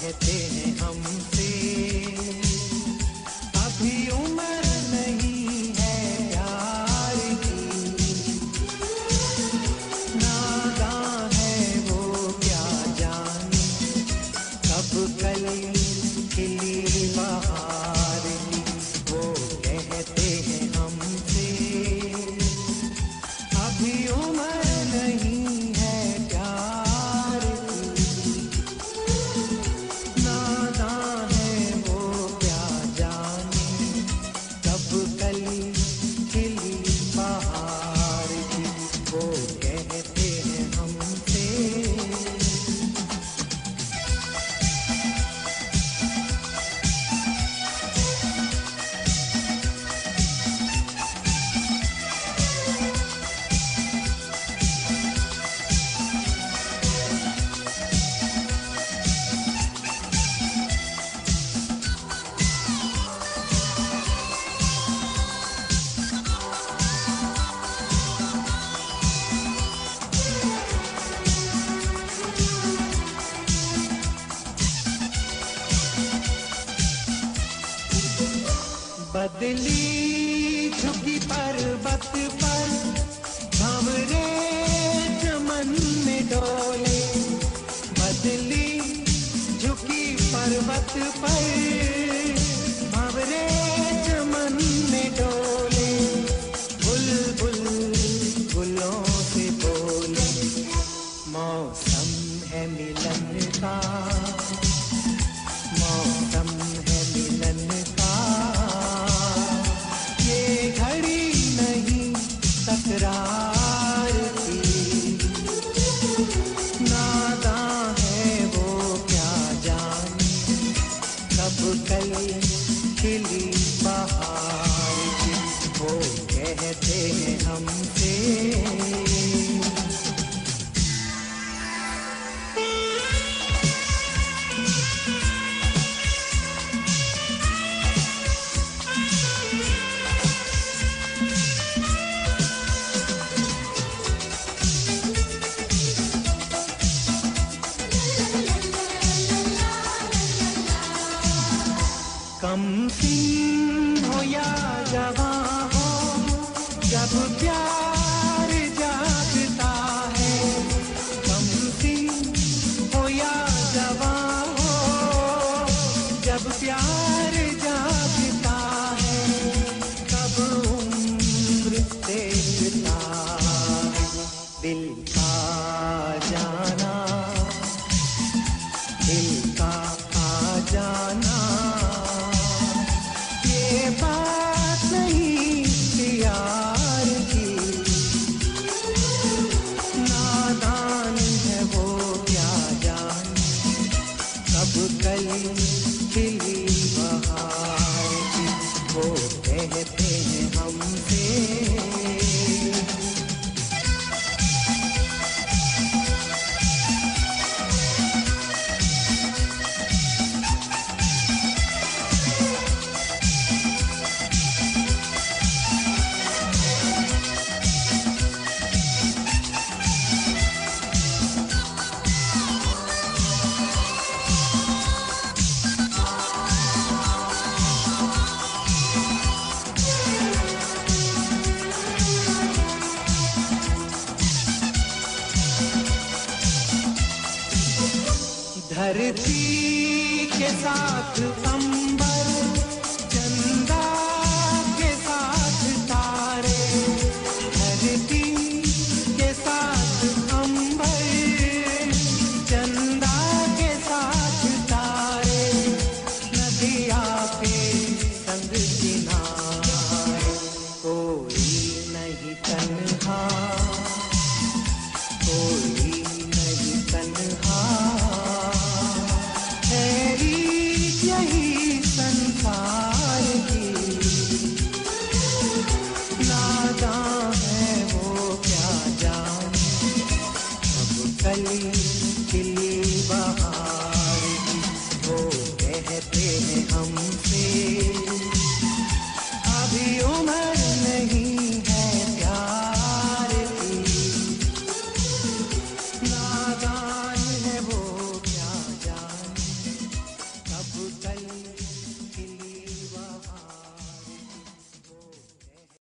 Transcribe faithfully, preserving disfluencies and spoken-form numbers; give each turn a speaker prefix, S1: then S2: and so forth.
S1: कहते हैं हमसे अभी उम्र नहीं है प्यार की, नादान है वो क्या जाने कब कली खिली बहार की। वो कहते हैं हमसे अभी उम्र नहीं है प्यार की, नादान है वो क्या जाने कब कली खिली बहार की। वो कहते हैं हमसे बदली झुकी पर्वत पर भंवरे चमन में डोले, बदली झुकी पर्वत पर भंवरे चमन में डोले, बुलबुल गुलों से बोले मौसम है मिलन का, मौसम है मिलन का, ये घड़ी नहीं तकरार की, नादान है वो क्या जाने कब कली खिली बहार की। वो कहते हैं हमसे कम सीन हो या जवां हो, जब प्यार जागता है, कम सीन हो या जवां हो, जब प्यार जागता है, कब उम्र देखता है दिल का जाना, दिल का आ जाना, बात नहीं प्यार की, नादान है वो क्या जाने कब कली खिली बहार की। वो कहते हैं हमसे धरती के साथ अंबर, चंदा के साथ तारे, धरती के साथ अंबर, चंदा के साथ तारे, नदिया के संग किनारे, कोई नहीं तन्हा, कोई नहीं तन्हा, यही संसार की, नादान है वो क्या जाने कब कली